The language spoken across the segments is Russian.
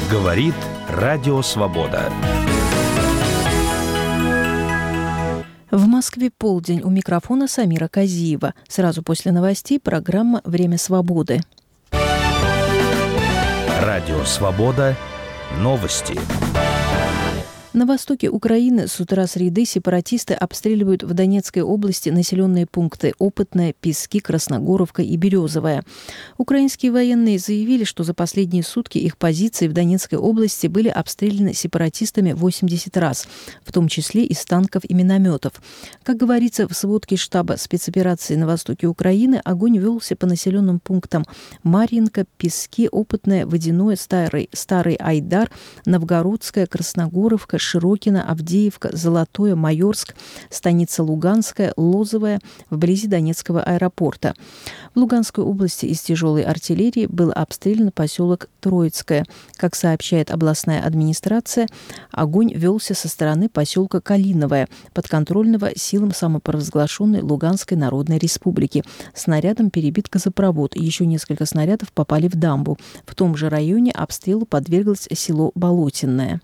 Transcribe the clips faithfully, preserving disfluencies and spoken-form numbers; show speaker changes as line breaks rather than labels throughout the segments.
Говорит Радио Свобода.
В Москве полдень. У микрофона Самира Казиева. Сразу после новостей программа «Время свободы».
Радио Свобода. Новости.
На востоке Украины с утра среды сепаратисты обстреливают в Донецкой области населенные пункты Опытное, Пески, Красногоровка и Березовая. Украинские военные заявили, что за последние сутки их позиции в Донецкой области были обстреляны сепаратистами восемьдесят раз, в том числе из танков и минометов. Как говорится в сводке штаба спецоперации на востоке Украины, огонь велся по населенным пунктам Марьинка, Пески, Опытное, Водяное, Старый, Старый Айдар, Новгородская, Красногоровка, Широкино, Авдеевка, Золотое, Майорск, станица Луганская, Лозовая, вблизи Донецкого аэропорта. В Луганской области из тяжелой артиллерии был обстрелян поселок Троицкое. Как сообщает областная администрация, огонь велся со стороны поселка Калиновое, подконтрольного силам самопровозглашенной Луганской Народной Республики. Снарядом перебит газопровод. Еще несколько снарядов попали в дамбу. В том же районе обстрелу подверглось село Болотинное.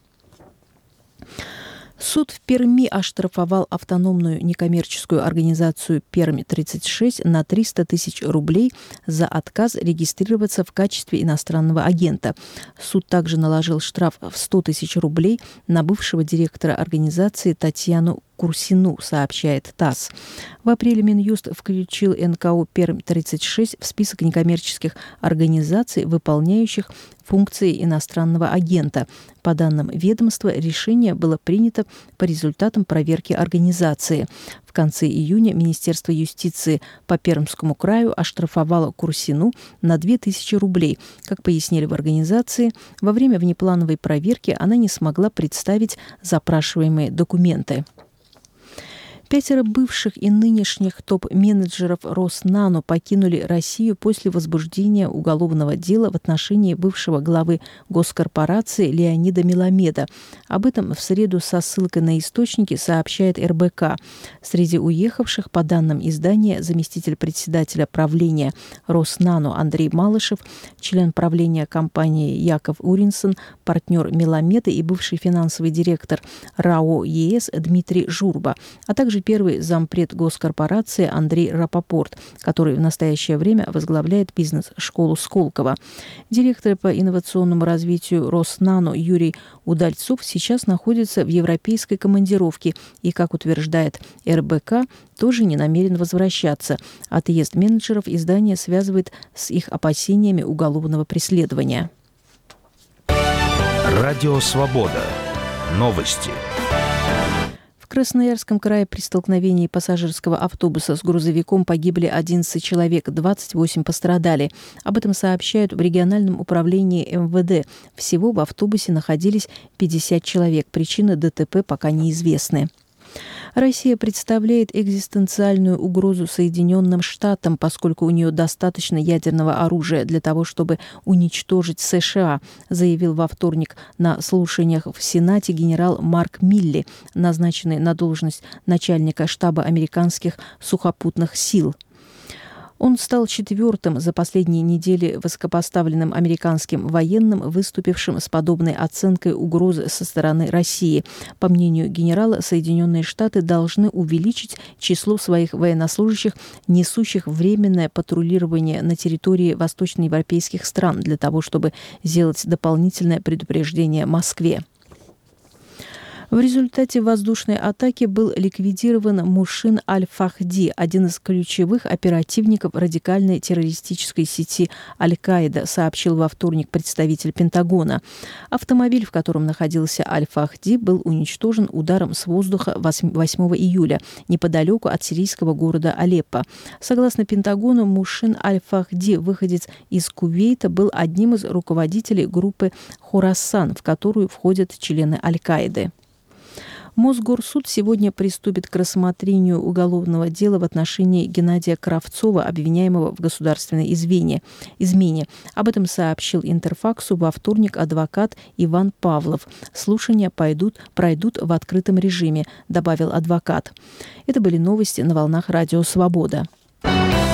Суд в Перми оштрафовал автономную некоммерческую организацию «Пермь-тридцать шесть» на триста тысяч рублей за отказ регистрироваться в качестве иностранного агента. Суд также наложил штраф в сто тысяч рублей на бывшего директора организации Татьяну Курсину, сообщает ТАСС. В апреле Минюст включил эн ка о «Пермь-тридцать шесть» в список некоммерческих организаций, выполняющих функции иностранного агента. По данным ведомства, решение было принято по результатам проверки организации. В конце июня Министерство юстиции по Пермскому краю оштрафовало Курсину на две тысячи рублей. Как пояснили в организации, во время внеплановой проверки она не смогла представить запрашиваемые документы. Пятеро бывших и нынешних топ-менеджеров Роснано покинули Россию после возбуждения уголовного дела в отношении бывшего главы госкорпорации Леонида Меламеда. Об этом в среду со ссылкой на источники сообщает эр бэ ка. Среди уехавших, по данным издания, заместитель председателя правления Роснано Андрей Малышев, член правления компании Яков Уринсон, партнер Меламеда и бывший финансовый директор РАО ЕС Дмитрий Журба, а также первый зампред госкорпорации Андрей Рапопорт, который в настоящее время возглавляет бизнес-школу Сколково. Директор по инновационному развитию Роснано Юрий Удальцов сейчас находится в европейской командировке и, как утверждает эр бэ ка, тоже не намерен возвращаться. Отъезд менеджеров издание связывает с их опасениями уголовного преследования.
Радио Свобода. Новости.
В Красноярском крае при столкновении пассажирского автобуса с грузовиком погибли одиннадцать человек, двадцать восемь пострадали. Об этом сообщают в региональном управлении эм вэ дэ. Всего в автобусе находились пятьдесят человек. Причины дэ тэ пэ пока неизвестны. Россия представляет экзистенциальную угрозу Соединенным Штатам, поскольку у нее достаточно ядерного оружия для того, чтобы уничтожить США, заявил во вторник на слушаниях в Сенате генерал Марк Милли, назначенный на должность начальника штаба американских сухопутных сил. Он стал четвертым за последние недели высокопоставленным американским военным, выступившим с подобной оценкой угрозы со стороны России. По мнению генерала, Соединенные Штаты должны увеличить число своих военнослужащих, несущих временное патрулирование на территории восточноевропейских стран, для того, чтобы сделать дополнительное предупреждение Москве. В результате воздушной атаки был ликвидирован Мушин Аль-Фахди, один из ключевых оперативников радикальной террористической сети Аль-Каида, сообщил во вторник представитель Пентагона. Автомобиль, в котором находился Аль-Фахди, был уничтожен ударом с воздуха восьмого июля неподалеку от сирийского города Алеппо. Согласно Пентагону, Мушин Аль-Фахди, выходец из Кувейта, был одним из руководителей группы «Хорасан», в которую входят члены Аль-Каиды. Мосгорсуд сегодня приступит к рассмотрению уголовного дела в отношении Геннадия Кравцова, обвиняемого в государственной измене. измене. Об этом сообщил Интерфаксу во вторник адвокат Иван Павлов. Слушания пойдут, пройдут в открытом режиме, добавил адвокат. Это были новости на волнах Радио Свобода.